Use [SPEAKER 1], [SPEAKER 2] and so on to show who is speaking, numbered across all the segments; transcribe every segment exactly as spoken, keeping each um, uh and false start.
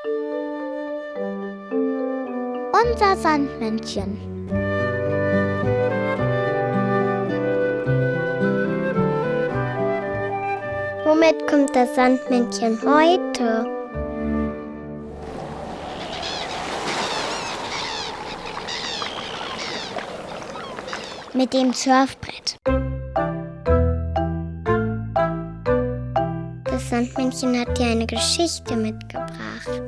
[SPEAKER 1] Unser Sandmännchen. Womit kommt das Sandmännchen heute? Mit dem Surfbrett. Das Sandmännchen hat dir eine Geschichte mitgebracht.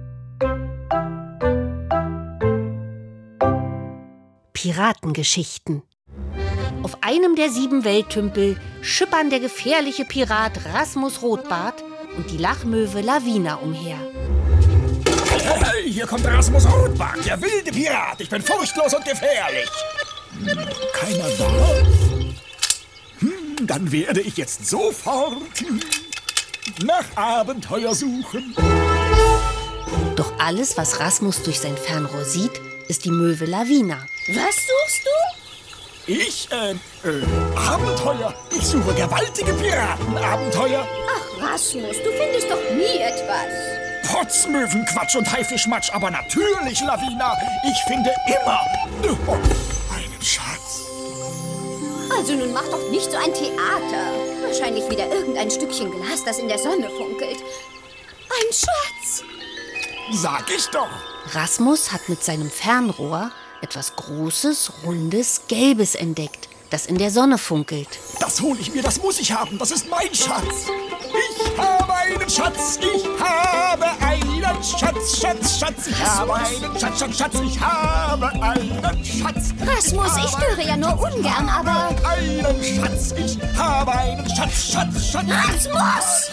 [SPEAKER 2] Piratengeschichten. Auf einem der sieben Welttümpel schippern der gefährliche Pirat Rasmus Rotbart und die Lachmöwe Lavina umher.
[SPEAKER 3] Hey, hey, hier kommt Rasmus Rotbart, der wilde Pirat. Ich bin furchtlos und gefährlich. Hm, keiner da? Hm, dann werde ich jetzt sofort nach Abenteuer suchen.
[SPEAKER 2] Doch alles, was Rasmus durch sein Fernrohr sieht, ist die Möwe Lavina.
[SPEAKER 4] Was suchst du?
[SPEAKER 3] Ich, äh, äh, Abenteuer. Ich suche gewaltige Piratenabenteuer.
[SPEAKER 4] Ach, Rasmus, du findest doch nie etwas.
[SPEAKER 3] Potzmöwenquatsch und Haifischmatsch, aber natürlich, Lavina. Ich finde immer oh, einen Schatz.
[SPEAKER 4] Also nun mach doch nicht so ein Theater. Wahrscheinlich wieder irgendein Stückchen Glas, das in der Sonne funkelt. Ein Schatz.
[SPEAKER 3] Sag ich doch.
[SPEAKER 2] Rasmus hat mit seinem Fernrohr etwas Großes, Rundes, Gelbes entdeckt, das in der Sonne funkelt.
[SPEAKER 3] Das hole ich mir, das muss ich haben. Das ist mein Schatz. Ich habe einen Schatz, ich habe einen Schatz, Schatz, Schatz. Ich habe einen Schatz, Schatz, Schatz. Ich habe einen Schatz.
[SPEAKER 4] Rasmus, ich störe ja nur ungern, aber...
[SPEAKER 3] Einen Schatz, ich habe einen Schatz, Schatz, Schatz.
[SPEAKER 4] Rasmus!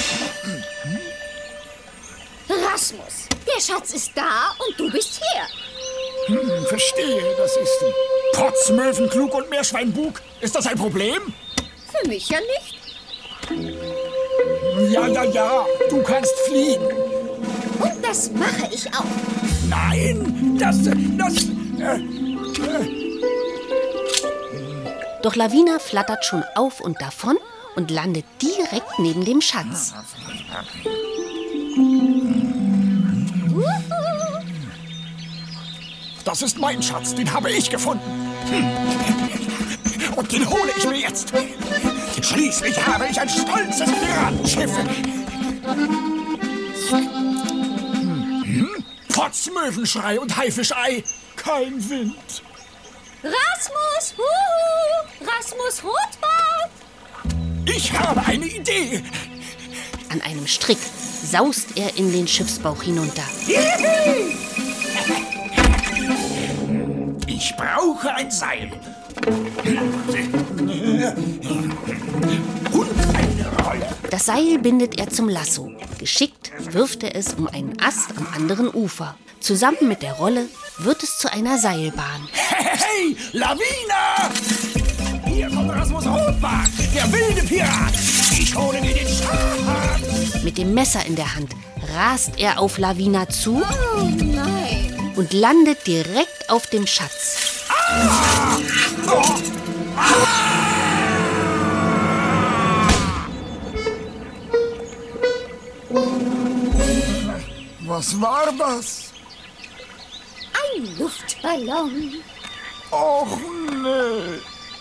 [SPEAKER 4] Rasmus, der Schatz ist da und du bist hier.
[SPEAKER 3] Hm, verstehe, das ist Potzmöwenklug und Meerschweinbug. Ist das ein Problem?
[SPEAKER 4] Für mich ja nicht.
[SPEAKER 3] Ja, ja, ja, du kannst fliegen.
[SPEAKER 4] Und das mache ich auch.
[SPEAKER 3] Nein, das, das... Äh, äh.
[SPEAKER 2] Doch Lavina flattert schon auf und davon und landet direkt neben dem Schatz.
[SPEAKER 3] Das ist mein Schatz, den habe ich gefunden. Und den hole ich mir jetzt. Schließlich habe ich ein stolzes Piratenschiff. Hm? Potzmöwenschrei und Haifischei. Kein Wind.
[SPEAKER 4] Rasmus, huhu, Rasmus Rotbart.
[SPEAKER 3] Ich habe eine Idee.
[SPEAKER 2] An einem Strick saust er in den Schiffsbauch hinunter.
[SPEAKER 3] Ich brauche ein Seil. Und eine Rolle.
[SPEAKER 2] Das Seil bindet er zum Lasso. Geschickt wirft er es um einen Ast am anderen Ufer. Zusammen mit der Rolle wird es zu einer Seilbahn.
[SPEAKER 3] Hey, hey, Lavina! Hier kommt Rasmus Rotbart, der wilde Pirat. Ich hole dir den Schatz.
[SPEAKER 2] Mit dem Messer in der Hand rast er auf Lavina zu
[SPEAKER 4] Oh nein.
[SPEAKER 2] und landet direkt auf dem Schatz.
[SPEAKER 3] Ah! Oh! Ah! Was war das?
[SPEAKER 4] Ein Luftballon.
[SPEAKER 3] Och, nee.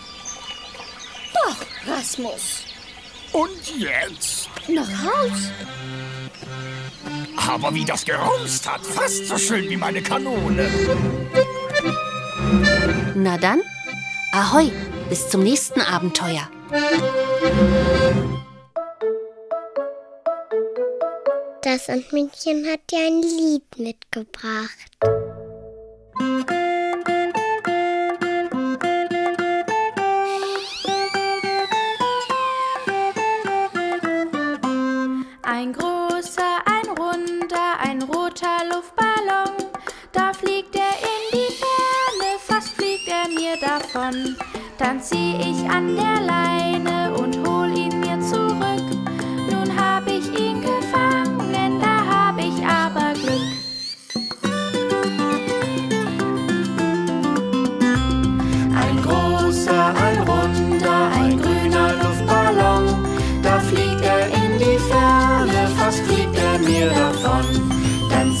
[SPEAKER 4] Doch, Rasmus.
[SPEAKER 3] Und jetzt?
[SPEAKER 4] Nach Haus.
[SPEAKER 3] Aber wie das gerumst hat, fast so schön wie meine Kanone.
[SPEAKER 2] Na dann, ahoi, bis zum nächsten Abenteuer.
[SPEAKER 1] Das Sandmännchen hat dir ein Lied mitgebracht.
[SPEAKER 5] Ein großer, ein runder, ein roter Luftballon. Da fliegt er in die Ferne, fast fliegt er mir davon. Dann zieh ich an der Leine und hol ihn mir zurück. Nun hab ich ihn gefangen, da hab ich aber Glück. Ein großer, ein runder, ein grüner Luftballon. Da fliegt er in die Ferne, fast fliegt er mir davon. Dann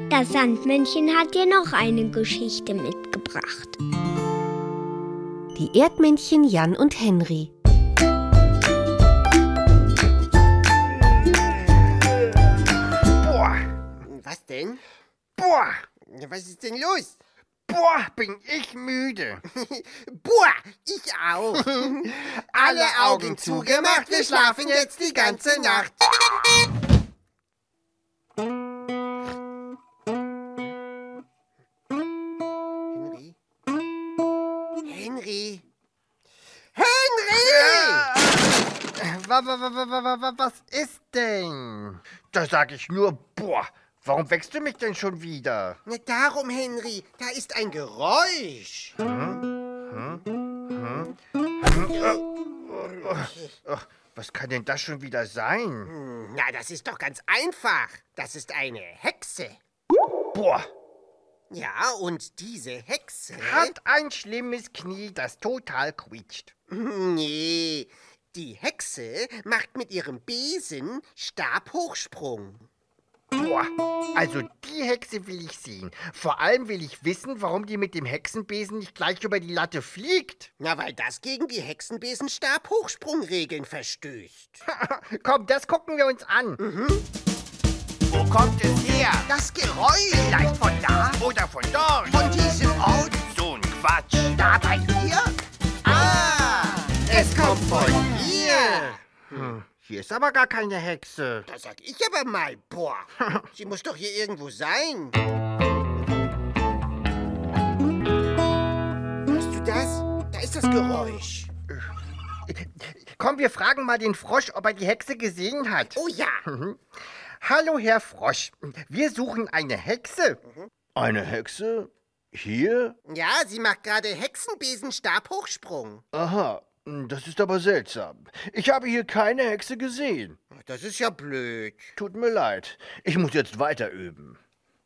[SPEAKER 1] Das Sandmännchen hat dir noch eine Geschichte mitgebracht.
[SPEAKER 2] Die Erdmännchen Jan und Henry.
[SPEAKER 6] Boah, was denn? Boah, was ist denn los? Boah, bin ich müde. Boah, ich auch. Alle Augen zugemacht, wir schlafen jetzt die ganze Nacht. Henry? Henry! Henry! Was ist denn? Da sag ich nur, boah. Warum wächst du mich denn schon wieder? Na darum, Henry. Da ist ein Geräusch. Hm? Hm? Hm? Ach, was kann denn das schon wieder sein? Na, das ist doch ganz einfach. Das ist eine Hexe. Boah. Ja, und diese Hexe hat ein schlimmes Knie, das total quietscht. Nee, die Hexe macht mit ihrem Besen Stabhochsprung. Boah, also die Hexe will ich sehen. Vor allem will ich wissen, warum die mit dem Hexenbesen nicht gleich über die Latte fliegt. Na, weil das gegen die Hexenbesen-Stabhochsprungregeln verstößt. Komm, das gucken wir uns an. Mhm. Wo kommt es her? Das Geräusch. Vielleicht von da oder von dort. Von diesem Ort. So ein Quatsch. Da bei dir? Ah, es kommt von hier. Hm. Hier ist aber gar keine Hexe. Das sag ich aber mal. Boah, sie muss doch hier irgendwo sein. Hörst du das? Da ist das Geräusch. Komm, wir fragen mal den Frosch, ob er die Hexe gesehen hat. Oh ja. Hallo, Herr Frosch. Wir suchen eine Hexe.
[SPEAKER 7] Eine Hexe? Hier?
[SPEAKER 6] Ja, sie macht gerade Hexenbesen-Stabhochsprung.
[SPEAKER 7] Aha. Das ist aber seltsam. Ich habe hier keine Hexe gesehen.
[SPEAKER 6] Das ist ja blöd.
[SPEAKER 7] Tut mir leid. Ich muss jetzt weiter üben.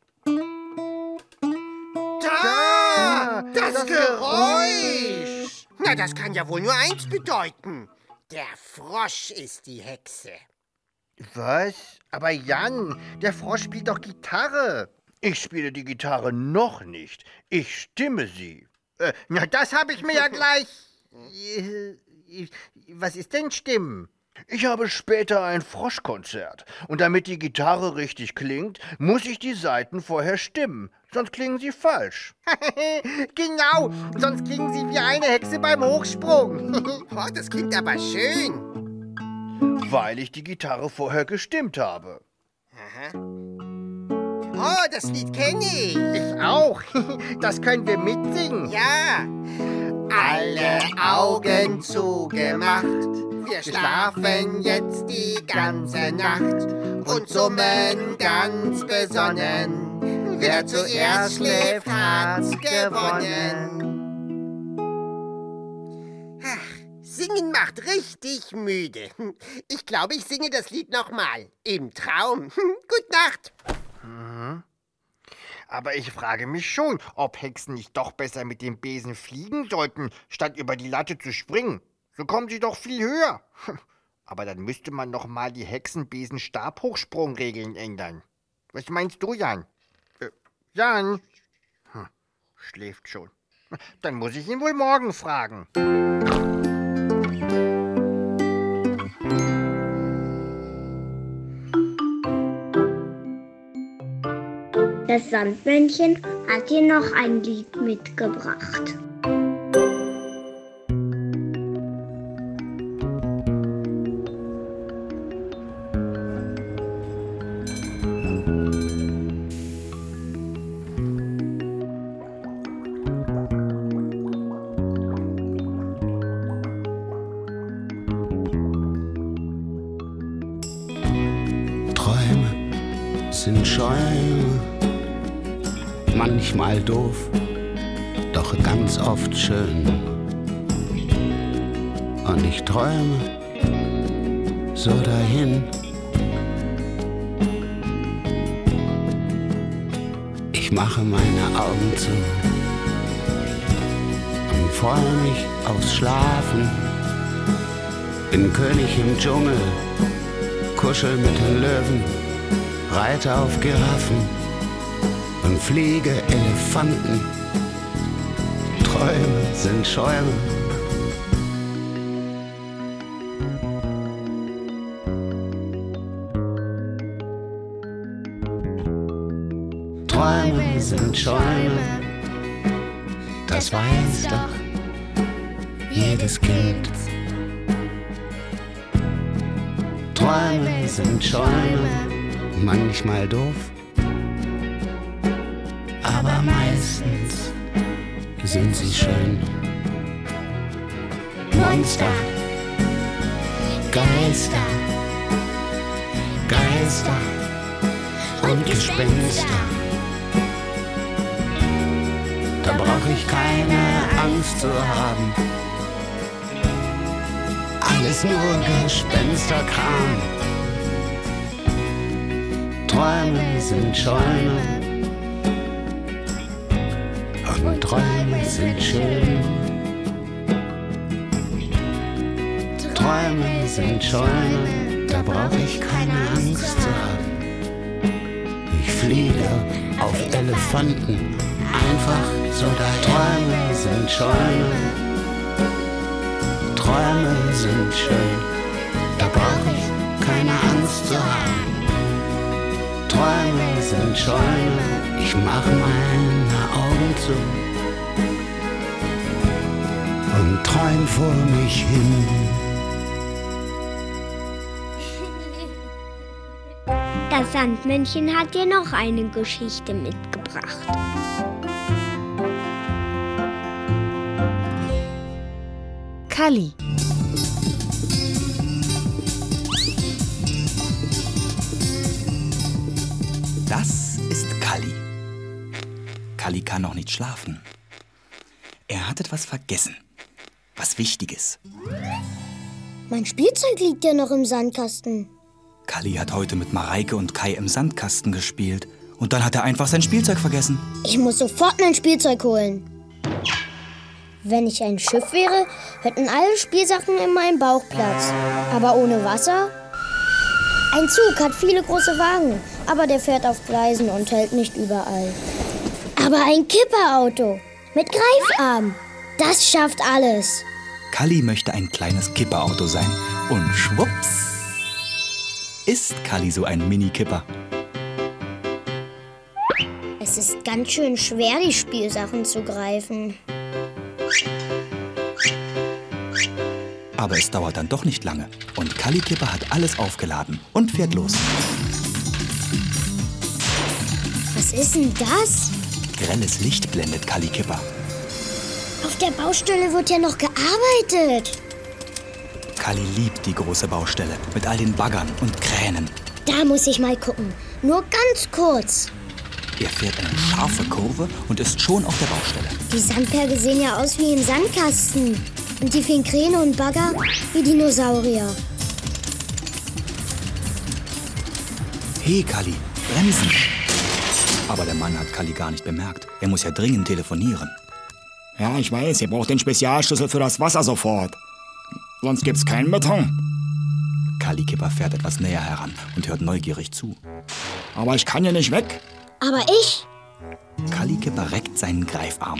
[SPEAKER 6] Da! Das, das Geräusch! Na, das kann ja wohl nur eins bedeuten. Der Frosch ist die Hexe.
[SPEAKER 7] Was? Aber Jan, der Frosch spielt doch Gitarre. Ich spiele die Gitarre noch nicht. Ich stimme sie.
[SPEAKER 6] Äh, na, das habe ich mir ja gleich... Was ist denn Stimmen?
[SPEAKER 7] Ich habe später ein Froschkonzert. Und damit die Gitarre richtig klingt, muss ich die Saiten vorher stimmen. Sonst klingen sie falsch.
[SPEAKER 6] Genau, sonst klingen sie wie eine Hexe beim Hochsprung. Oh, das klingt aber schön.
[SPEAKER 7] Weil ich die Gitarre vorher gestimmt habe.
[SPEAKER 6] Aha. Oh, das Lied kenne ich. Ich auch. Das können wir mitsingen. Ja. Alle Augen zugemacht, wir schlafen jetzt die ganze Nacht und summen ganz besonnen. Wer zuerst schläft, hat's gewonnen. Ach, singen macht richtig müde. Ich glaube, ich singe das Lied nochmal. Im Traum. Gute Nacht.
[SPEAKER 7] Mhm. Aber ich frage mich schon, ob Hexen nicht doch besser mit dem Besen fliegen sollten, statt über die Latte zu springen. So kommen sie doch viel höher. Aber dann müsste man noch mal die Hexenbesen-Stabhochsprungregeln ändern. Was meinst du, Jan? Äh, Jan? Hm, schläft schon. Dann muss ich ihn wohl morgen fragen.
[SPEAKER 1] Das Sandmännchen hat dir noch ein Lied mitgebracht.
[SPEAKER 8] Träume sind Schäume. Manchmal doof, doch ganz oft schön. Und ich träume so dahin. Ich mache meine Augen zu und freue mich aufs Schlafen. Bin König im Dschungel, kuschel mit den Löwen, reite auf Giraffen. und fliege Elefanten. Träume sind Schäume. Träume sind Schäume, das weiß doch jedes Kind. Träume sind Schäume, manchmal doof, aber meistens sind sie schön. Monster, Geister, Geister und Gespenster. Da brauch ich keine Angst zu haben. Alles nur Gespensterkram. Träume sind Schäume und Träume sind schön. Träume sind Schäume, da brauch ich keine Angst zu haben. Ich fliege auf Elefanten, einfach so dahin. Träume sind Schäume, Träume sind schön, da brauch ich keine Angst zu haben. Träume sind Schäume, ich mach meine Augen zu und träum vor mich hin.
[SPEAKER 1] Das Sandmännchen hat dir noch eine Geschichte mitgebracht.
[SPEAKER 2] Kalli.
[SPEAKER 3] Das ist Kalli. Kalli kann noch nicht schlafen. Er hat etwas vergessen. Was Wichtiges.
[SPEAKER 9] Mein Spielzeug liegt ja noch im Sandkasten.
[SPEAKER 3] Kalli hat heute mit Mareike und Kai im Sandkasten gespielt. Und dann hat er einfach sein Spielzeug vergessen.
[SPEAKER 9] Ich muss sofort mein Spielzeug holen. Wenn ich ein Schiff wäre, hätten alle Spielsachen in meinem Bauch Platz. Aber ohne Wasser? Ein Zug hat viele große Wagen, aber der fährt auf Gleisen und hält nicht überall. Aber ein Kipperauto mit Greifarm, das schafft alles.
[SPEAKER 3] Kalli möchte ein kleines Kipperauto sein. Und schwupps ist Kalli so ein Mini-Kipper.
[SPEAKER 9] Es ist ganz schön schwer, die Spielsachen zu greifen.
[SPEAKER 3] Aber es dauert dann doch nicht lange. Und Kalli Kipper hat alles aufgeladen und fährt los.
[SPEAKER 9] Was ist denn das?
[SPEAKER 3] Grelles Licht blendet Kalli Kipper.
[SPEAKER 9] Auf der Baustelle wird ja noch gearbeitet.
[SPEAKER 3] Kalli liebt die große Baustelle mit all den Baggern und Kränen.
[SPEAKER 9] Da muss ich mal gucken. Nur ganz kurz.
[SPEAKER 3] Er fährt eine scharfe Kurve und ist schon auf der Baustelle.
[SPEAKER 9] Die Sandberge sehen ja aus wie im Sandkasten. Und die vielen Kräne und Bagger wie Dinosaurier.
[SPEAKER 3] Hey, Kalli, bremsen! Aber der Mann hat Kalli gar nicht bemerkt. Er muss ja dringend telefonieren.
[SPEAKER 10] Ja, ich weiß, ihr braucht den Spezialschlüssel für das Wasser sofort. Sonst gibt's keinen Beton.
[SPEAKER 3] Kalli Kipper fährt etwas näher heran und hört neugierig zu.
[SPEAKER 10] Aber ich kann hier nicht weg.
[SPEAKER 9] Aber ich?
[SPEAKER 3] Kalli Kipper reckt seinen Greifarm.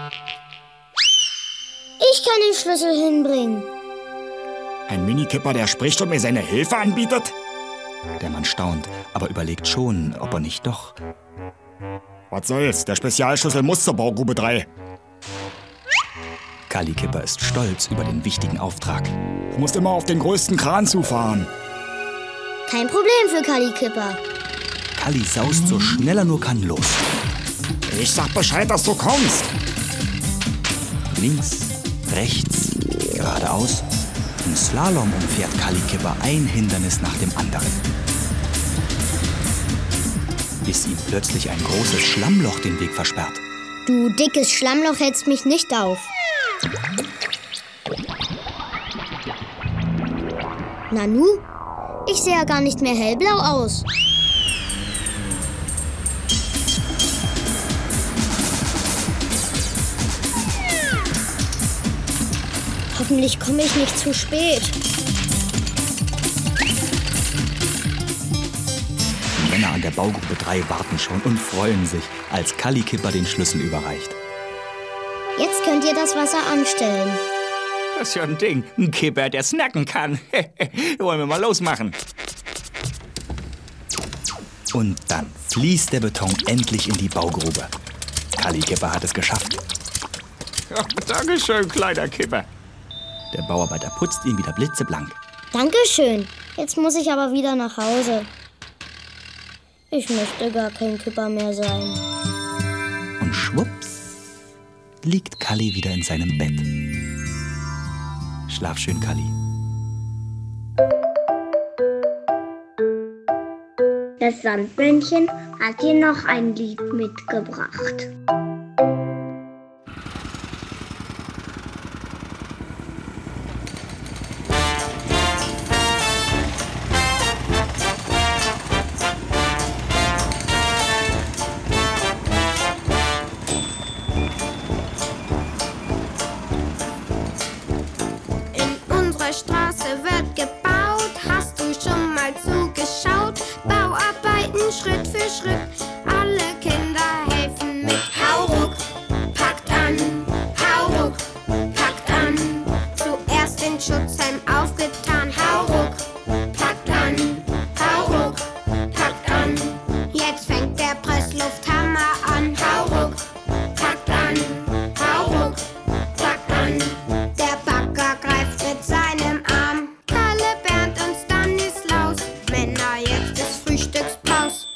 [SPEAKER 9] Ich kann den Schlüssel hinbringen.
[SPEAKER 10] Ein Mini-Kipper, der spricht und mir seine Hilfe anbietet?
[SPEAKER 3] Der Mann staunt, aber überlegt schon, ob er nicht doch...
[SPEAKER 10] Was soll's, der Spezialschlüssel muss zur Baugrube drei.
[SPEAKER 3] Kalli Kipper ist stolz über den wichtigen Auftrag.
[SPEAKER 10] Du musst immer auf den größten Kran zufahren.
[SPEAKER 9] Kein Problem für Kalli Kipper.
[SPEAKER 3] Kalli saust so schnell er nur kann los.
[SPEAKER 10] Ich sag Bescheid, dass du kommst.
[SPEAKER 3] Links, rechts, geradeaus. Im Slalom umfährt Kalli Kipper ein Hindernis nach dem anderen. Bis ihm plötzlich ein großes Schlammloch den Weg versperrt.
[SPEAKER 9] Du dickes Schlammloch hältst mich nicht auf. Nanu, ich sehe ja gar nicht mehr hellblau aus. Hoffentlich komme ich nicht zu spät.
[SPEAKER 10] Wenn Männer an der Baugruppe drei warten schon und freuen sich, als Kalli Kipper den Schlüssel überreicht.
[SPEAKER 9] Jetzt könnt ihr das Wasser anstellen.
[SPEAKER 10] Das ist ja ein Ding. Ein Kipper, der snacken kann. Wollen wir mal losmachen. Und dann fließt der Beton endlich in die Baugrube. Kalli Kipper hat es geschafft. Ja, Dankeschön, kleiner Kipper. Der Bauarbeiter putzt ihn wieder blitzeblank.
[SPEAKER 9] Dankeschön. Jetzt muss ich aber wieder nach Hause. Ich möchte gar kein Kipper mehr sein.
[SPEAKER 10] Und schwupps liegt Kalli wieder in seinem Bett. Schlaf schön, Kalli.
[SPEAKER 1] Das Sandmännchen hat dir noch ein Lied mitgebracht.
[SPEAKER 5] Straße wird gebaut, hast du schon mal zugeschaut? Bauarbeiten Schritt für Schritt, alle Kinder helfen mit. Hauruck, packt an, Hauruck, packt an. Zuerst den Schutzhelm aufgetan, Hauruck, packt an, Hauruck, packt an. Jetzt fängt der Presslufthammer an, Hauruck, packt an, Hauruck, packt an. Der Bagger greift mit seinem Arm, Kalle, Bernd und Stanislaus. Männer, jetzt ist Frühstückspaus.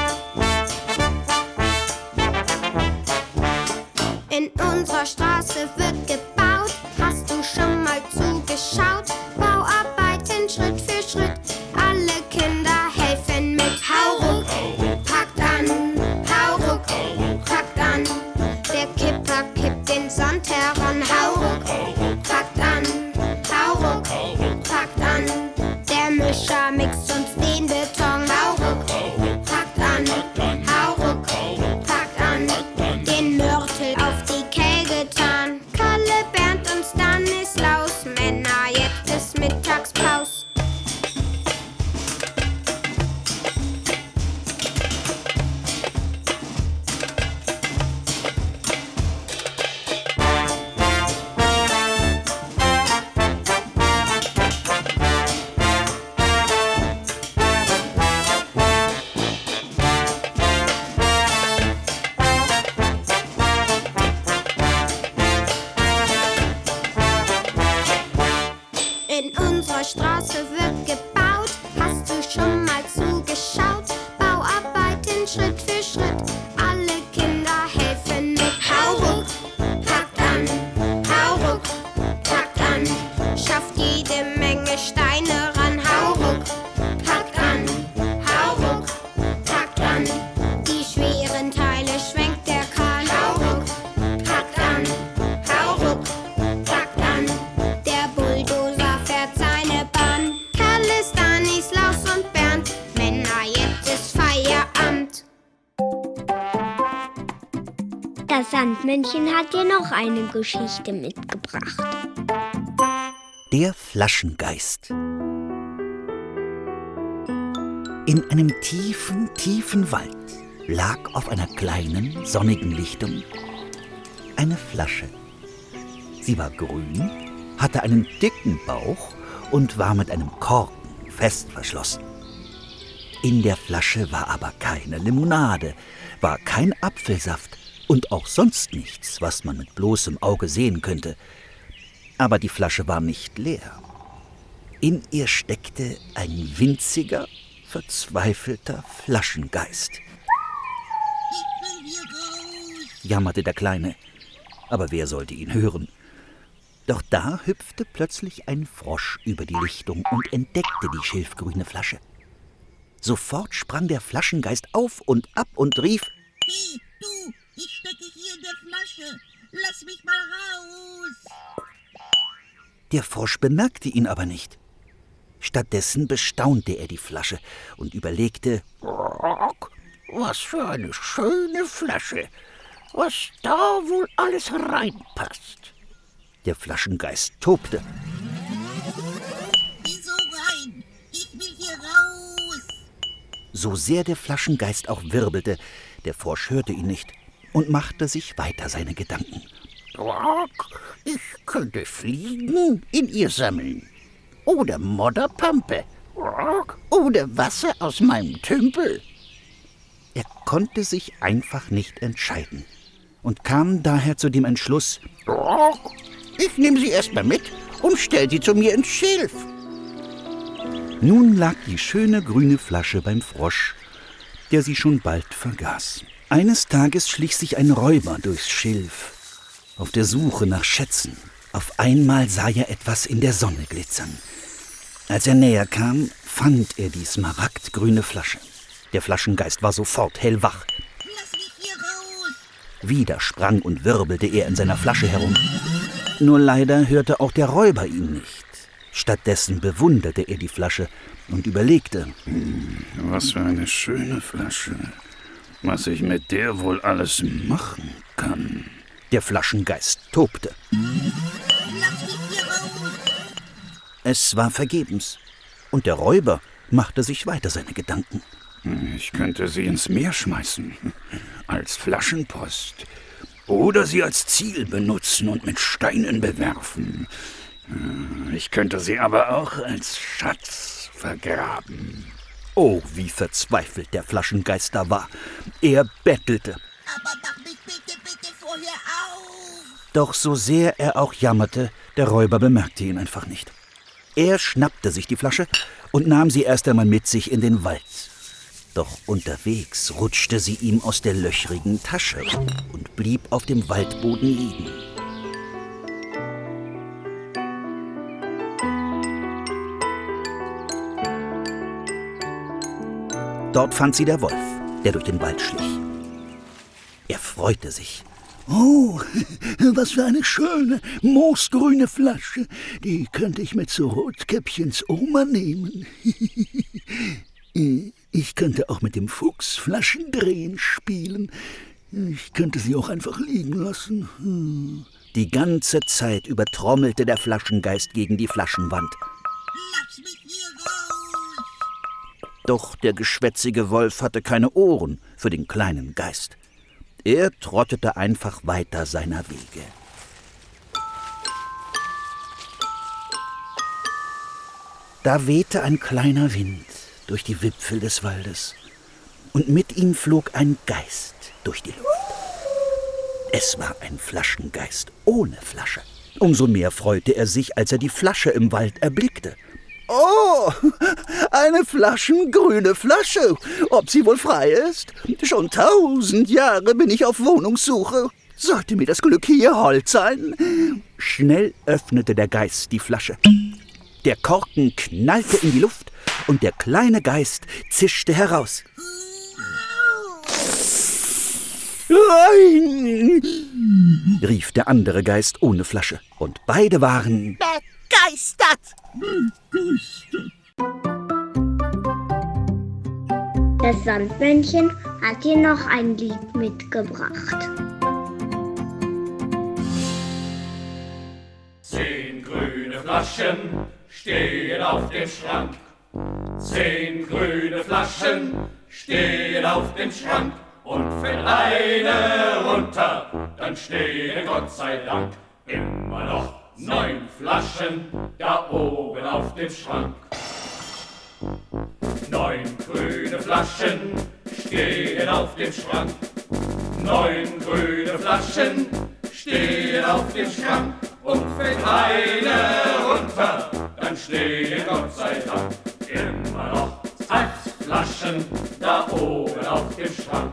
[SPEAKER 5] In unserer Straße wird gebaut, hast du schon mal zugeschaut? Bauarbeiten Schritt für Schritt, alle Kinder helfen mit. Hauruck, packt an, Hauruck, packt an. Der Kipper kippt den Sand heran, Hauruck, packt an, Hauruck, packt an. Der Mischer mixt uns den Beton, Hauruck, packt an, Hauruck, packt an. Den Mörtel auf die Kälte getan, Kalle, Bernd und Stanislaus. Männer, jetzt ist Mittagspaus. In unserer Straße wird gebaut, hast du schon mal zugeschaut? Bauarbeiten Schritt für Schritt, alle Kinder helfen mit. Hauruck, packt an, Hauruck, packt an. Schafft jede Menge Steine ran, Hauruck, packt an, Hauruck, packt an. Die schweren Teile schwenkt der Kahn, Hauruck, packt an, Hauruck, packt an. Der Bulldozer fährt seine Bahn, Kalle, Stanislaus und Bernd. Männer, jetzt ist Feierabend.
[SPEAKER 1] Das Sandmännchen hat dir noch eine Geschichte mitgebracht.
[SPEAKER 11] Der Flaschengeist. In einem tiefen, tiefen Wald lag auf einer kleinen, sonnigen Lichtung eine Flasche. Sie war grün, hatte einen dicken Bauch und war mit einem Korken fest verschlossen. In der Flasche war aber keine Limonade, war kein Apfelsaft und auch sonst nichts, was man mit bloßem Auge sehen könnte. Aber die Flasche war nicht leer. In ihr steckte ein winziger, verzweifelter Flaschengeist.
[SPEAKER 12] Ich will hier raus,
[SPEAKER 11] Jammerte der Kleine, aber wer sollte ihn hören? Doch da hüpfte plötzlich ein Frosch über die Lichtung und entdeckte die schilfgrüne Flasche. Sofort sprang der Flaschengeist auf und ab und rief:
[SPEAKER 12] Hey, du, ich stecke hier in der Flasche. Lass mich mal raus.
[SPEAKER 11] Der Frosch bemerkte ihn aber nicht. Stattdessen bestaunte er die Flasche und überlegte:
[SPEAKER 8] Was für eine schöne Flasche. Was da wohl alles reinpasst.
[SPEAKER 11] Der Flaschengeist tobte.
[SPEAKER 12] Wieso rein? Ich will hier raus.
[SPEAKER 11] So sehr der Flaschengeist auch wirbelte, der Frosch hörte ihn nicht und machte sich weiter seine Gedanken.
[SPEAKER 8] Ich könnte Fliegen in ihr sammeln. Oder Modderpampe. Oder Wasser aus meinem Tümpel.
[SPEAKER 11] Er konnte sich einfach nicht entscheiden und kam daher zu dem Entschluss,
[SPEAKER 8] ich nehme sie erst mal mit und stell sie zu mir ins Schilf.
[SPEAKER 11] Nun lag die schöne grüne Flasche beim Frosch, der sie schon bald vergaß. Eines Tages schlich sich ein Räuber durchs Schilf, auf der Suche nach Schätzen. Auf einmal sah er etwas in der Sonne glitzern. Als er näher kam, fand er die smaragdgrüne Flasche. Der Flaschengeist war sofort hellwach.
[SPEAKER 12] Lass mich hier raus!
[SPEAKER 11] Wieder sprang und wirbelte er in seiner Flasche herum. Nur leider hörte auch der Räuber ihn nicht. Stattdessen bewunderte er die Flasche und überlegte.
[SPEAKER 13] Was für eine schöne Flasche. Was ich mit der wohl alles machen kann.
[SPEAKER 11] Der Flaschengeist tobte.
[SPEAKER 12] Lass mich hier raus!
[SPEAKER 11] Es war vergebens. Und der Räuber machte sich weiter seine Gedanken.
[SPEAKER 13] Ich könnte sie ins Meer schmeißen. Als Flaschenpost. Oder sie als Ziel benutzen und mit Steinen bewerfen. Ich könnte sie aber auch als Schatz vergraben.
[SPEAKER 11] Oh, wie verzweifelt der Flaschengeist da war. Er bettelte.
[SPEAKER 12] Aber mach mich bitte, bitte vorher auf!
[SPEAKER 11] Doch so sehr er auch jammerte, der Räuber bemerkte ihn einfach nicht. Er schnappte sich die Flasche und nahm sie erst einmal mit sich in den Wald. Doch unterwegs rutschte sie ihm aus der löchrigen Tasche und blieb auf dem Waldboden liegen. Dort fand sie der Wolf, der durch den Wald schlich. Er freute sich.
[SPEAKER 8] Oh, was für eine schöne, moosgrüne Flasche. Die könnte ich mit zu Rotkäppchens Oma nehmen. Ich könnte auch mit dem Fuchs Flaschendrehen spielen. Ich könnte sie auch einfach liegen lassen.
[SPEAKER 11] Die ganze Zeit über trommelte der Flaschengeist gegen die Flaschenwand.
[SPEAKER 12] Lass mich hier raus!
[SPEAKER 11] Doch der geschwätzige Wolf hatte keine Ohren für den kleinen Geist. Er trottete einfach weiter seiner Wege. Da wehte ein kleiner Wind durch die Wipfel des Waldes und mit ihm flog ein Geist durch die Luft. Es war ein Flaschengeist ohne Flasche. Umso mehr freute er sich, als er die Flasche im Wald erblickte.
[SPEAKER 8] Oh, eine flaschengrüne Flasche. Ob sie wohl frei ist? Schon tausend Jahre bin ich auf Wohnungssuche. Sollte mir das Glück hier hold sein?
[SPEAKER 11] Schnell öffnete der Geist die Flasche. Der Korken knallte in die Luft und der kleine Geist zischte heraus.
[SPEAKER 8] Nein!
[SPEAKER 11] Rief der andere Geist ohne Flasche. Und beide waren
[SPEAKER 12] begeistert.
[SPEAKER 1] Das Sandmännchen hat dir noch ein Lied mitgebracht.
[SPEAKER 14] Zehn grüne Flaschen stehen auf dem Schrank. Zehn grüne Flaschen stehen auf dem Schrank. Und fällt eine runter, dann stehen Gott sei Dank immer noch neun Flaschen da oben auf dem Schrank. Neun grüne Flaschen stehen auf dem Schrank. Neun grüne Flaschen stehen auf dem Schrank. Und fällt eine runter, dann stehen Gott sei Dank immer noch acht Flaschen da oben auf dem Schrank.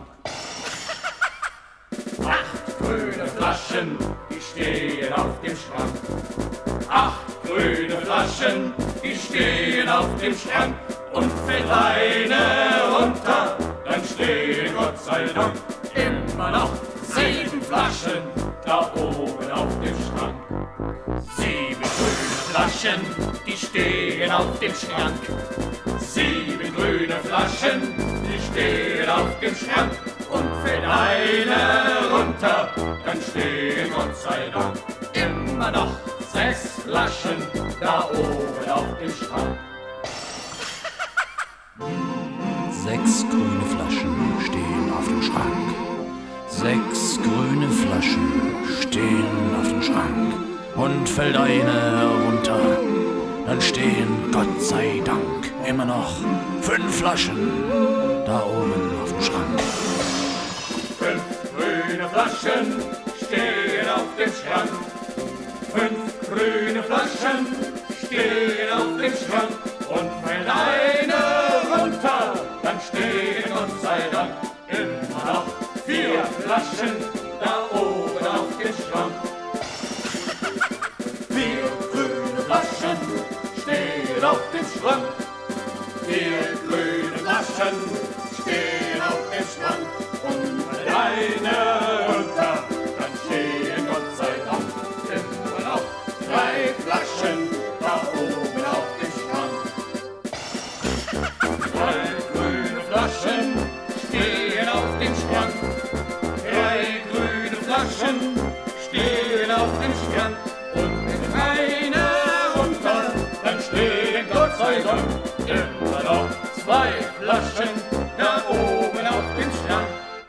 [SPEAKER 14] Acht grüne Flaschen, die stehen auf dem Schrank. Acht grüne Flaschen, die stehen auf dem Schrank. Und fällt eine runter, dann stehen Gott sei Dank immer noch sieben Flaschen da oben auf dem Schrank. Sieben grüne Flaschen, die stehen auf dem Schrank. Sieben grüne Flaschen, die stehen auf dem Schrank. Und fällt eine runter, dann stehen Gott sei Dank immer noch sechs Flaschen da oben auf dem Schrank.
[SPEAKER 15] Sechs grüne Flaschen stehen auf dem Schrank. Sechs grüne Flaschen stehen auf dem Schrank. Und fällt eine herunter, dann stehen, Gott sei Dank, immer noch fünf Flaschen da oben auf dem Schrank.
[SPEAKER 14] Fünf grüne Flaschen stehen auf dem Schrank. Fünf grüne Flaschen stehen auf dem Schrank. Und fällt eine runter, dann stehen, Gott sei Dank, immer noch vier Flaschen da oben auf dem Schrank. Vier grüne Flaschen stehen auf dem Schrank. Vier grüne Flaschen stehen auf dem Schrank. Und fällt eine runter, dann stehen, Gott sei Dank, immer noch drei Flaschen da oben auf dem Schrank. Drei grüne Flaschen stehen auf dem Schrank. Drei grüne Flaschen stehen auf dem Schrank. Und wenn eine runter, dann stehen, Gott sei Dank, immer noch zwei Flaschen da oben auf dem Schrank.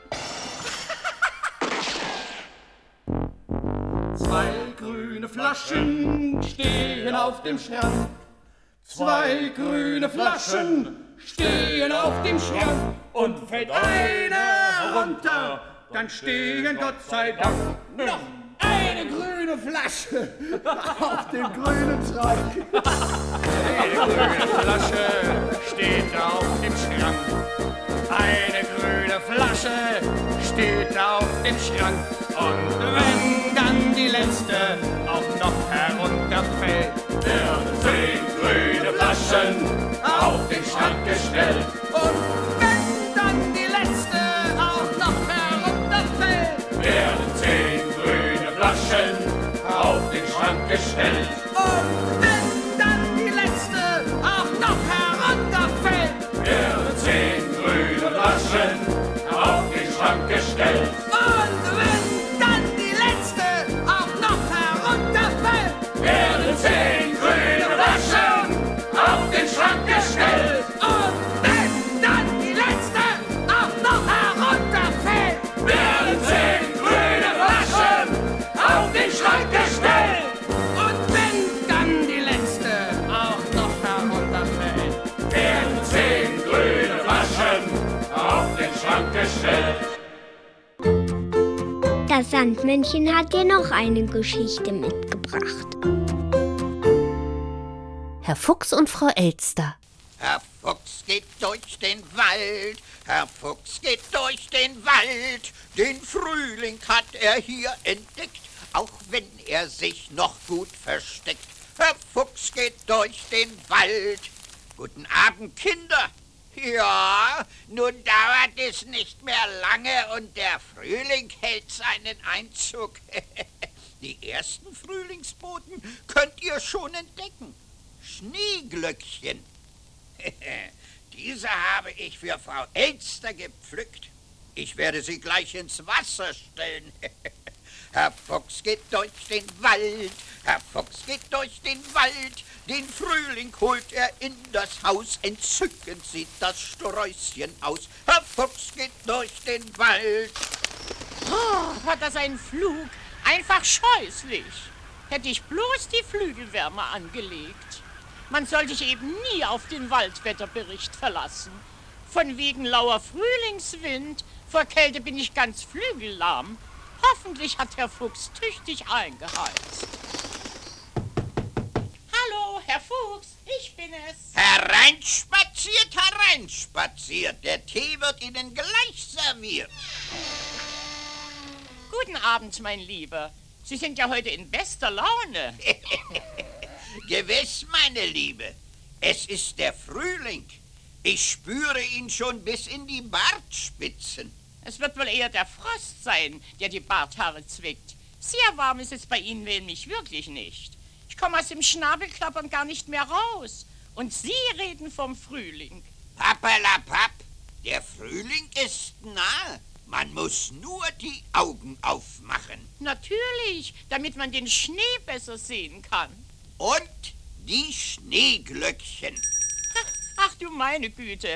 [SPEAKER 14] Zwei grüne Flaschen stehen auf dem Schrank. Zwei grüne Flaschen stehen auf dem Schrank. Und fällt eine runter, dann stehen, Gott sei Dank, noch eine grüne Flasche auf dem grünen Schrank. Eine grüne Flasche steht auf dem Schrank. Eine grüne Flasche steht auf dem Schrank. Und wenn dann die letzte auch noch herunterfällt, werden zehn grüne Flaschen auf den Schrank gestellt. Und wenn dann die letzte auch noch herunterfällt, werden zehn grüne Flaschen auf den Schrank gestellt. Und wenn dann die letzte auch noch herunterfällt, werden zehn grüne Flaschen auf den Schrank gestellt. Und wenn dann die letzte auch noch herunterfällt, werden zehn grüne Flaschen auf den Schrank gestellt. Und wenn dann die letzte auch noch herunterfällt, werden zehn grüne Flaschen auf den Schrank gestellt. Und wenn dann die letzte auch noch herunterfällt, werden zehn grüne Flaschen auf den Schrank gestellt.
[SPEAKER 1] Das Sandmännchen hat dir noch eine Geschichte mitgebracht.
[SPEAKER 2] Herr Fuchs und Frau Elster.
[SPEAKER 16] Herr Fuchs geht durch den Wald, Herr Fuchs geht durch den Wald. Den Frühling hat er hier entdeckt, auch wenn er sich noch gut versteckt. Herr Fuchs geht durch den Wald. Guten Abend, Kinder. Ja, nun dauert es nicht mehr lange und der Frühling hält seinen Einzug. Die ersten Frühlingsboten könnt ihr schon entdecken. Schneeglöckchen. Diese habe ich für Frau Elster gepflückt. Ich werde sie gleich ins Wasser stellen. Herr Fuchs geht durch den Wald, Herr Fuchs geht durch den Wald. Den Frühling holt er in das Haus, entzückend sieht das Sträußchen aus. Herr Fuchs geht durch den Wald.
[SPEAKER 17] Oh, hat das einen Flug? Einfach scheußlich. Hätte ich bloß die Flügelwärme angelegt. Man soll sich eben nie auf den Waldwetterbericht verlassen. Von wegen lauer Frühlingswind, vor Kälte bin ich ganz flügellahm. Hoffentlich hat Herr Fuchs tüchtig eingeheizt. Hallo, Herr Fuchs, ich bin es.
[SPEAKER 16] Hereinspaziert, hereinspaziert. Der Tee wird Ihnen gleich serviert.
[SPEAKER 17] Guten Abend, mein Lieber. Sie sind ja heute in bester Laune.
[SPEAKER 16] Gewiss, meine Liebe. Es ist der Frühling. Ich spüre ihn schon bis in die Bartspitzen.
[SPEAKER 17] Es wird wohl eher der Frost sein, der die Barthaare zwickt. Sehr warm ist es bei Ihnen nämlich wirklich nicht. Ich komme aus dem Schnabelklappern gar nicht mehr raus. Und Sie reden vom Frühling.
[SPEAKER 16] Papperlapapp, der Frühling ist nahe. Man muss nur die Augen aufmachen.
[SPEAKER 17] Natürlich, damit man den Schnee besser sehen kann.
[SPEAKER 16] Und die Schneeglöckchen.
[SPEAKER 17] Ach du meine Güte,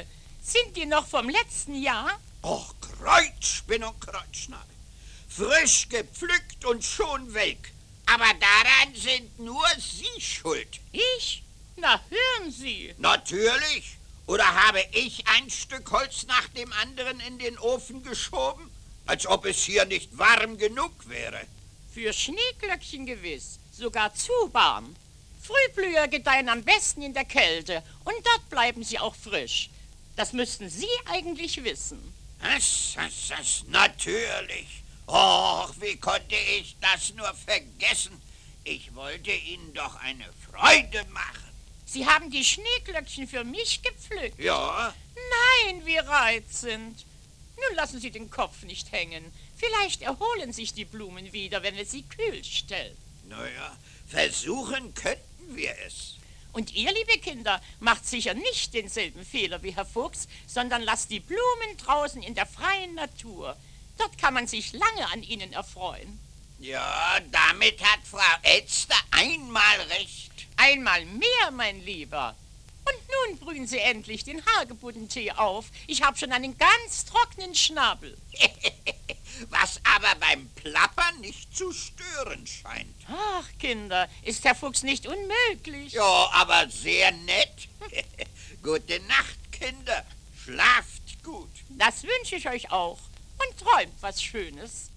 [SPEAKER 17] Sind die noch vom letzten Jahr?
[SPEAKER 16] Och, Kreuzspinn und Kreuznadel. Frisch gepflückt und schon welk. Aber daran sind nur Sie schuld.
[SPEAKER 17] Ich? Na, hören Sie.
[SPEAKER 16] Natürlich. Oder habe ich ein Stück Holz nach dem anderen in den Ofen geschoben? Als ob es hier nicht warm genug wäre.
[SPEAKER 17] Für Schneeglöckchen gewiss. Sogar zu warm. Frühblüher gedeihen am besten in der Kälte. Und dort bleiben sie auch frisch. Das müssten Sie eigentlich wissen.
[SPEAKER 16] Das, das, das, natürlich. Och, wie konnte ich das nur vergessen? Ich wollte Ihnen doch eine Freude machen.
[SPEAKER 17] Sie haben die Schneeglöckchen für mich gepflückt?
[SPEAKER 16] Ja.
[SPEAKER 17] Nein, wie reizend. Nun lassen Sie den Kopf nicht hängen. Vielleicht erholen sich die Blumen wieder, wenn wir sie kühl stellen.
[SPEAKER 16] Naja, versuchen könnten wir es.
[SPEAKER 17] Und ihr, liebe Kinder, macht sicher nicht denselben Fehler wie Herr Fuchs, sondern lasst die Blumen draußen in der freien Natur. Dort kann man sich lange an ihnen erfreuen.
[SPEAKER 16] Ja, damit hat Frau Elster einmal recht.
[SPEAKER 17] Einmal mehr, mein Lieber. Und nun brühen Sie endlich den Hagebuttentee auf. Ich habe schon einen ganz trockenen Schnabel.
[SPEAKER 16] Was aber beim Plappern nicht zu stören scheint.
[SPEAKER 17] Ach, Kinder, ist Herr Fuchs nicht unmöglich?
[SPEAKER 16] Ja, aber sehr nett. Gute Nacht, Kinder. Schlaft gut.
[SPEAKER 17] Das wünsche ich euch auch. Und träumt was Schönes.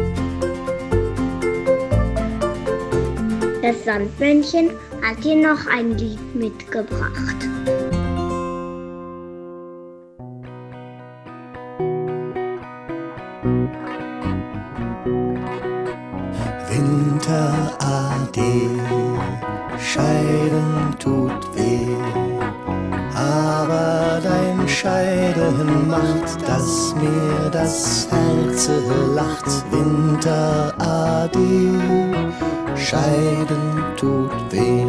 [SPEAKER 1] Das Sandmännchen hat dir noch ein Lied mitgebracht.
[SPEAKER 8] Winterade, Scheiden tut weh, aber dein Scheiden macht, dass mir das Herze lacht. Winterade, Scheiden tut weh.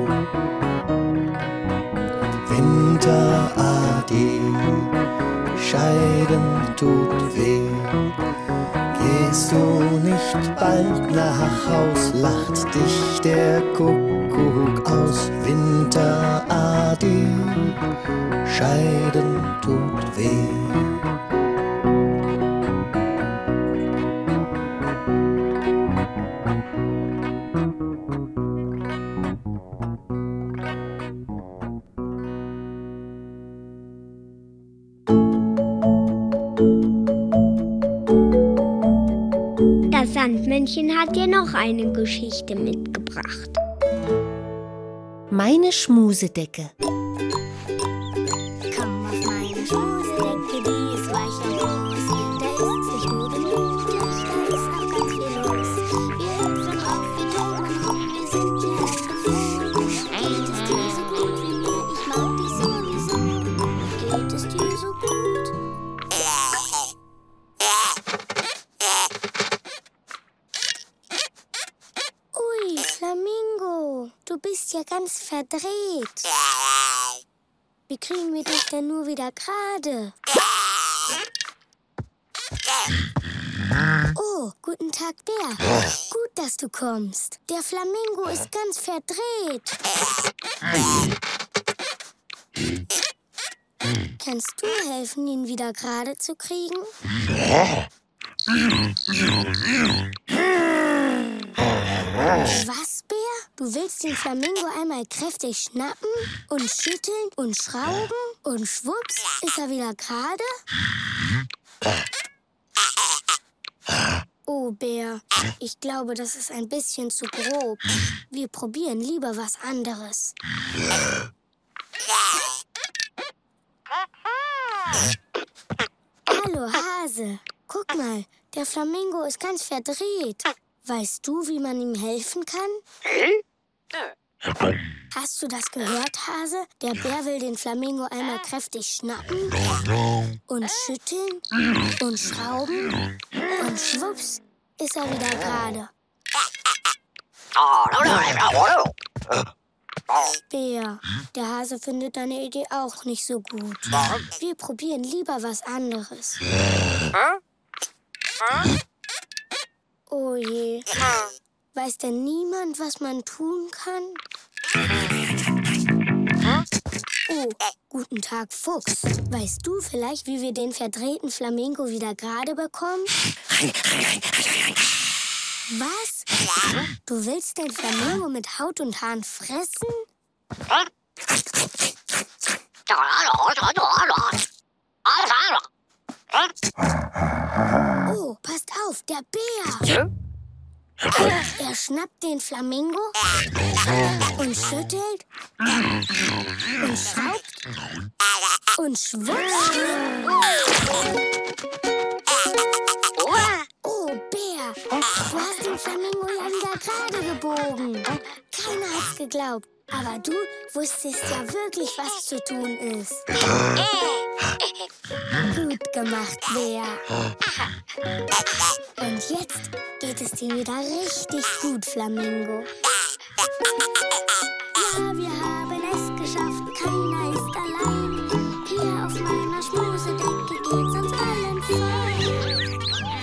[SPEAKER 8] Winterade, Scheiden tut weh. Gehst du nicht bald nach Haus, lacht dich der Kuckuck aus. Winterade, Scheiden tut weh.
[SPEAKER 1] Das Sandmännchen hat dir noch eine Geschichte mitgebracht.
[SPEAKER 2] Meine Schmusedecke.
[SPEAKER 9] Komm auf meine Schmusedecke, die ist weich und groß. Da ist nicht nur gemütlich, da ist auch ganz viel los. Wir hüpfen auf, wir toben rum, wir sind hier ein Gefühl. Geht es dir so gut wie mir? Ich mag dich sowieso. Geht es dir so gut? Ui, Flamingo, du bist ja ganz verdreht. Wie kriegen wir dich denn nur wieder gerade? Oh, guten Tag, Bär. Gut, dass du kommst. Der Flamingo ist ganz verdreht. Kannst du helfen, ihn wieder gerade zu kriegen? Was, Bär? Du willst den Flamingo einmal kräftig schnappen und schütteln und schrauben und schwupps ist er wieder gerade? Oh, Bär, ich glaube, das ist ein bisschen zu grob. Wir probieren lieber was anderes. Hallo, Hase. Guck mal, der Flamingo ist ganz verdreht. Weißt du, wie man ihm helfen kann? Hast du das gehört, Hase? Der Bär will den Flamingo einmal kräftig schnappen und schütteln und schrauben und schwupps ist er wieder gerade. Bär, der Hase findet deine Idee auch nicht so gut. Wir probieren lieber was anderes. Oh je. Weiß denn niemand, was man tun kann? Oh, guten Tag, Fuchs. Weißt du vielleicht, wie wir den verdrehten Flamingo wieder gerade bekommen? Was? Du willst den Flamingo mit Haut und Haaren fressen? Oh, passt auf, der Bär. Er schnappt den Flamingo und schüttelt und schraubt und schwupps. Oh, Bär, du hast den Flamingo ja wieder gerade gebogen. Keiner hat's geglaubt, aber du wusstest ja wirklich, was zu tun ist. Gut gemacht, Bär. Und jetzt geht es dir wieder richtig gut, Flamingo. Ja, wir haben es geschafft, keiner ist allein. Hier auf meiner Schmusedecke geht's uns allen fein.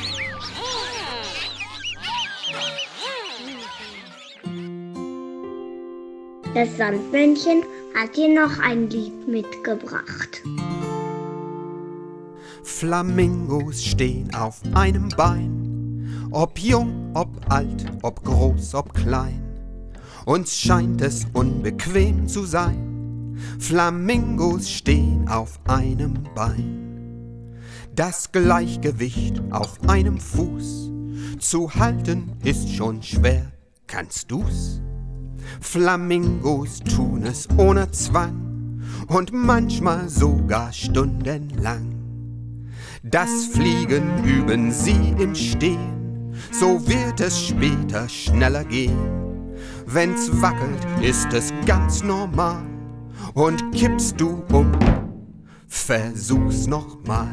[SPEAKER 1] Das Sandmännchen hat dir noch ein Lied mitgebracht.
[SPEAKER 18] Flamingos stehen auf einem Bein, ob jung, ob alt, ob groß, ob klein. Uns scheint es unbequem zu sein. Flamingos stehen auf einem Bein. Das Gleichgewicht auf einem Fuß zu halten ist schon schwer, kannst du's? Flamingos tun es ohne Zwang und manchmal sogar stundenlang. Das Fliegen üben sie im Stehen, so wird es später schneller gehen. Wenn's wackelt, ist es ganz normal und kippst du um, versuch's nochmal.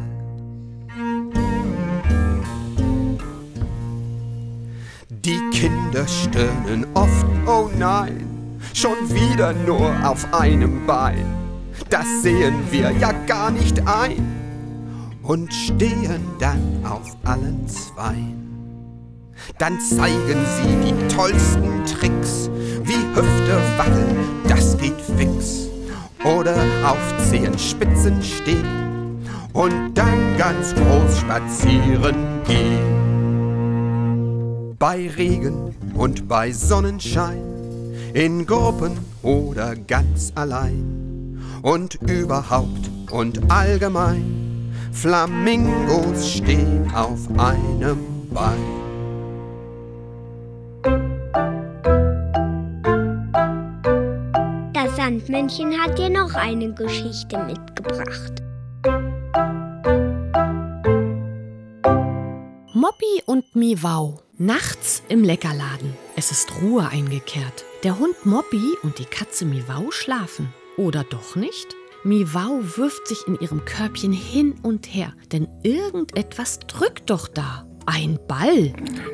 [SPEAKER 18] Die Kinder stöhnen oft, oh nein, schon wieder nur auf einem Bein. Das sehen wir ja gar nicht ein und stehen dann auf allen Zweien. Dann zeigen sie die tollsten Tricks, wie Hüfte wackeln, das geht fix. Oder auf Zehenspitzen stehen und dann ganz groß spazieren gehen. Bei Regen und bei Sonnenschein, in Gruppen oder ganz allein. Und überhaupt und allgemein, Flamingos stehen auf einem Bein.
[SPEAKER 1] Das Sandmännchen hat dir noch eine Geschichte mitgebracht.
[SPEAKER 2] Moppy und Miwau. Nachts im Leckerladen. Es ist Ruhe eingekehrt. Der Hund Moppy und die Katze Miwau schlafen. Oder doch nicht? Miwau wirft sich in ihrem Körbchen hin und her, denn irgendetwas drückt doch da. Ein Ball.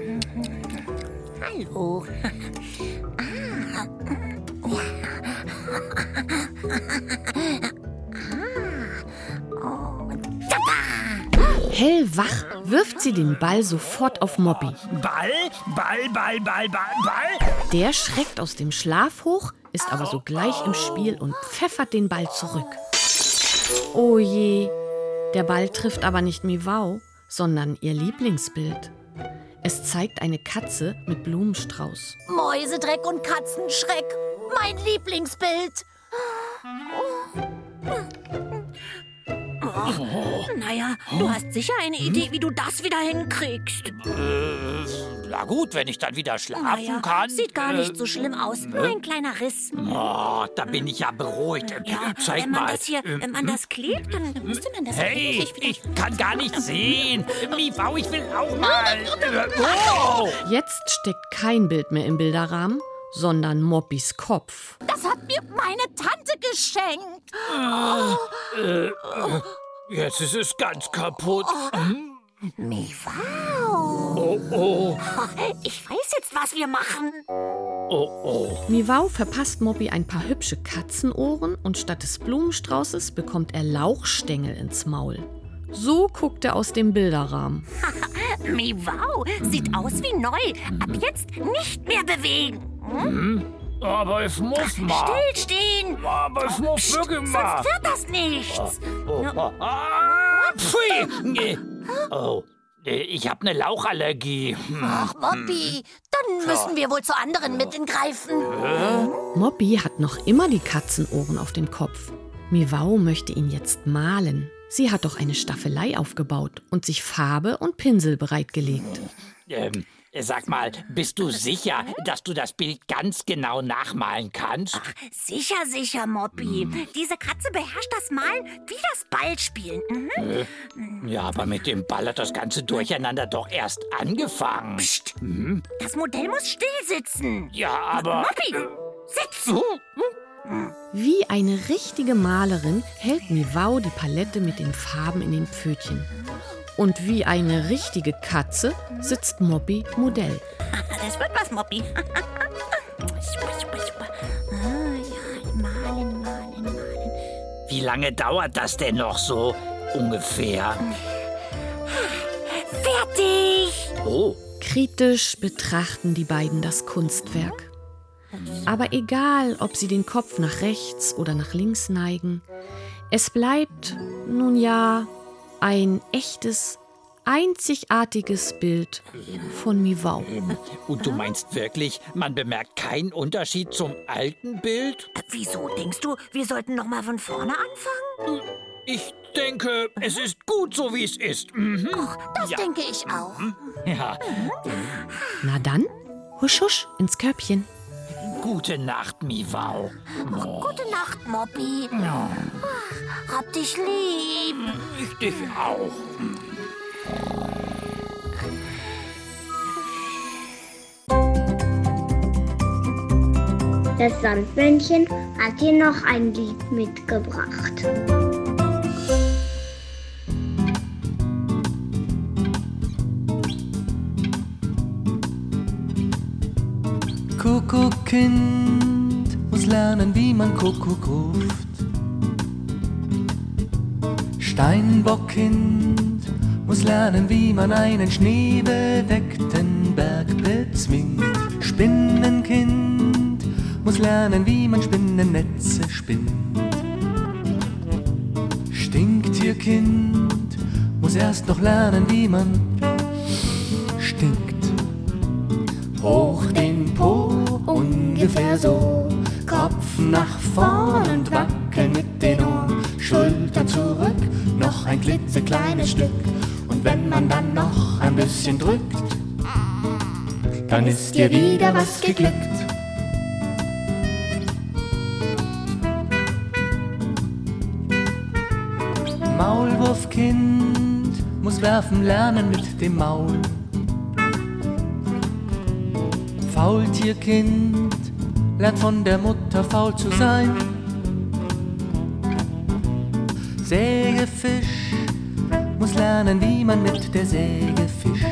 [SPEAKER 12] Hallo. Ah. Oh.
[SPEAKER 2] Hellwach wirft sie den Ball sofort auf Moppy.
[SPEAKER 3] Ball, Ball, Ball, Ball, Ball, Ball.
[SPEAKER 2] Der schreckt aus dem Schlaf hoch, ist aber sogleich im Spiel und pfeffert den Ball zurück. Oh je, der Ball trifft aber nicht Miwau, sondern ihr Lieblingsbild. Es zeigt eine Katze mit Blumenstrauß.
[SPEAKER 19] Mäusedreck und Katzenschreck, mein Lieblingsbild. Oh, naja, du hast sicher eine Idee, wie du das wieder hinkriegst.
[SPEAKER 20] Äh, na gut, wenn ich dann wieder schlafen
[SPEAKER 19] naja,
[SPEAKER 20] kann.
[SPEAKER 19] Sieht gar
[SPEAKER 20] äh,
[SPEAKER 19] nicht so schlimm aus. Nur ein kleiner Riss.
[SPEAKER 20] Oh, da bin ich ja beruhigt.
[SPEAKER 19] Ja,
[SPEAKER 20] Zeig
[SPEAKER 19] wenn man
[SPEAKER 20] mal.
[SPEAKER 19] das hier, wenn man das klebt, dann müsste man das
[SPEAKER 20] Hey,
[SPEAKER 19] eigentlich wieder...
[SPEAKER 20] ich kann gar nicht sehen. Miwau, ich will auch mal. Oh.
[SPEAKER 2] Jetzt steckt kein Bild mehr im Bilderrahmen, sondern Moppys Kopf.
[SPEAKER 19] Das hat mir meine Tante geschenkt. Oh.
[SPEAKER 20] Äh, äh, jetzt ist es ganz kaputt. Hm?
[SPEAKER 19] Miwau.
[SPEAKER 20] Oh, oh.
[SPEAKER 19] Ich weiß jetzt, was wir machen.
[SPEAKER 20] Oh, oh.
[SPEAKER 2] Miwau verpasst Moppy ein paar hübsche Katzenohren und statt des Blumenstraußes bekommt er Lauchstängel ins Maul. So guckt er aus dem Bilderrahmen.
[SPEAKER 19] Miwau, sieht aus wie neu. Ab jetzt nicht mehr bewegen. Hm?
[SPEAKER 20] Hm? Aber es muss mal.
[SPEAKER 19] Stillstehen!
[SPEAKER 20] Aber es muss
[SPEAKER 19] Psst,
[SPEAKER 20] wirklich mal.
[SPEAKER 19] sonst wird das nichts.
[SPEAKER 20] Oh, oh, ah, pfui. Oh, ich habe eine Lauchallergie.
[SPEAKER 19] Ach, Moppy, dann müssen wir wohl zu anderen Mitteln greifen.
[SPEAKER 2] Moppy hat noch immer die Katzenohren auf dem Kopf. Miwau möchte ihn jetzt malen. Sie hat doch eine Staffelei aufgebaut und sich Farbe und Pinsel bereitgelegt.
[SPEAKER 20] Ähm, sag mal, bist du sicher, dass du das Bild ganz genau nachmalen kannst?
[SPEAKER 19] Ach, sicher, sicher, Moppy. Hm. Diese Katze beherrscht das Malen wie das Ballspielen. Mhm.
[SPEAKER 20] Äh, ja, aber mit dem Ball hat das ganze Durcheinander doch erst angefangen.
[SPEAKER 19] Psst,
[SPEAKER 20] hm?
[SPEAKER 19] Das Modell muss still sitzen.
[SPEAKER 20] Ja, aber...
[SPEAKER 19] Moppy, sitz!
[SPEAKER 2] Wie eine richtige Malerin hält Miwau die Palette mit den Farben in den Pfötchen. Und wie eine richtige Katze sitzt Moppy Modell.
[SPEAKER 19] Das wird was, Moppy. Super, super, super. Ah, ja, malen, malen, malen.
[SPEAKER 20] Wie lange dauert das denn noch so ungefähr?
[SPEAKER 19] Fertig!
[SPEAKER 20] Oh.
[SPEAKER 2] Kritisch betrachten die beiden das Kunstwerk. Aber egal, ob sie den Kopf nach rechts oder nach links neigen, es bleibt, nun ja, ein echtes, einzigartiges Bild von Miwau.
[SPEAKER 20] Und du meinst wirklich, man bemerkt keinen Unterschied zum alten Bild?
[SPEAKER 19] Wieso denkst du, wir sollten noch mal von vorne anfangen?
[SPEAKER 20] Ich denke, es ist gut so, wie es ist. Mhm.
[SPEAKER 19] Ach, das ja. denke ich auch.
[SPEAKER 20] Ja.
[SPEAKER 2] Na dann, husch husch ins Körbchen.
[SPEAKER 20] Gute Nacht, Miwau.
[SPEAKER 19] Oh. Gute Nacht, Moppy.
[SPEAKER 20] Ja.
[SPEAKER 19] Ach, hab dich lieb.
[SPEAKER 20] Ich dich auch.
[SPEAKER 1] Das Sandmännchen hat dir noch ein Lied mitgebracht.
[SPEAKER 21] Kuckuckkind muss lernen, wie man Kuckuck ruft. Steinbockkind muss lernen, wie man einen schneebedeckten Berg bezwingt. Spinnenkind muss lernen, wie man Spinnennetze spinnt. Stinktierkind muss erst noch lernen, wie man stinkt. Hoch den Po, ungefähr so, Kopf nach vorn und wackeln mit den Ohren, Schulter zurück, noch ein klitzekleines Stück. Und wenn man dann noch ein bisschen drückt, dann ist dir wieder was geglückt. Maulwurfkind muss werfen lernen mit dem Maul. Faultierkind lernt von der Mutter faul zu sein. Sägefisch muss lernen, wie man mit der Säge fischt.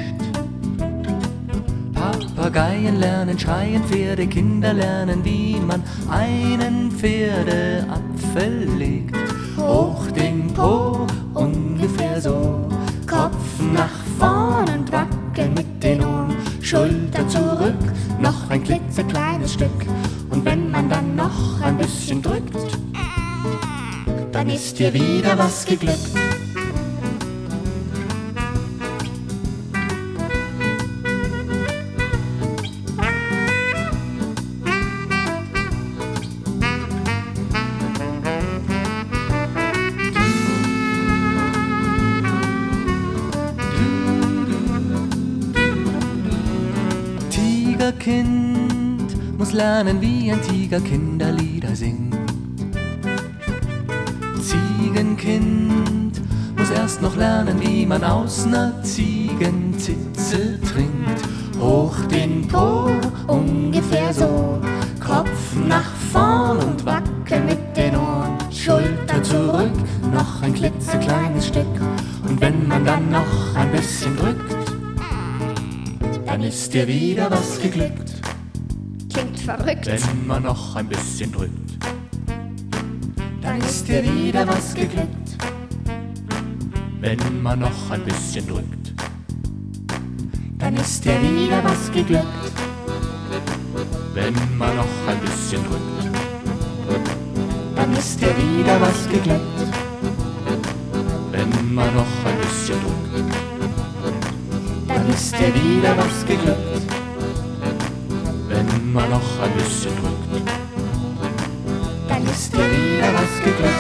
[SPEAKER 21] Papageien lernen schreien, Pferdekinder lernen, wie man einen Pferdeapfel legt. Hoch den Po, ungefähr so, Kopf nach vorn und wackeln mit den Ohren, Schulter zurück, noch ein klitzekleines Stück. Und wenn man dann noch ein bisschen drückt, dann ist dir wieder was geglückt. Tigerkind muss lernen, wie ein Tiger Kinderlieder singt. Ziegenkind muss erst noch lernen, wie man aus ner Ziegenzitze trinkt. Hoch den Po, ungefähr so, Kopf nach vorn und wackeln mit den Ohren, Schulter zurück, noch ein klitzekleines Stück. Und wenn man dann noch ein bisschen drückt, dann ist dir wieder was geglückt.
[SPEAKER 4] Klingt verrückt.
[SPEAKER 21] Wenn man noch ein bisschen drückt, dann ist dir wieder was geglückt. Wenn man noch ein bisschen drückt, dann ist dir wieder was geglückt. Wenn man noch ein bisschen drückt, dann ist dir wieder was geglückt. Wenn man noch ein bisschen drückt, dann ist dir wieder was geglückt. Wenn man noch ein bisschen drückt, dann ist dir wieder was geglückt.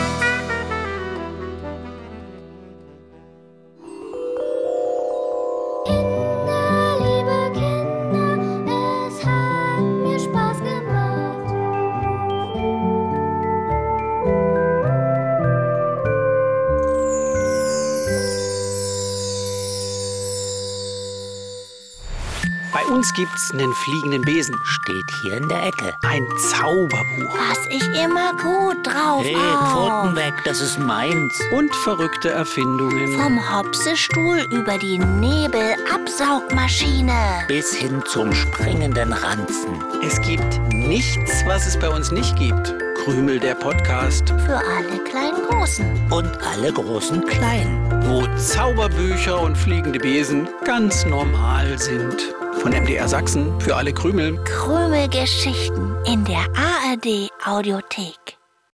[SPEAKER 6] Bei uns gibt's einen fliegenden Besen.
[SPEAKER 19] Steht hier in der Ecke.
[SPEAKER 6] Ein Zauberbuch.
[SPEAKER 19] Pass ich immer gut drauf
[SPEAKER 21] Hey,
[SPEAKER 19] auf.
[SPEAKER 21] Pfoten weg, das ist meins.
[SPEAKER 6] Und verrückte Erfindungen.
[SPEAKER 19] Vom Hopsestuhl über die Nebelabsaugmaschine
[SPEAKER 21] Bis hin zum springenden Ranzen.
[SPEAKER 6] Es gibt nichts, was es bei uns nicht gibt. Krümel, der Podcast.
[SPEAKER 19] für alle kleinen Großen.
[SPEAKER 21] Und alle großen Kleinen.
[SPEAKER 6] Wo Zauberbücher und fliegende Besen ganz normal sind. Von M D R Sachsen für alle Krümel.
[SPEAKER 19] Krümelgeschichten in der A R D Audiothek.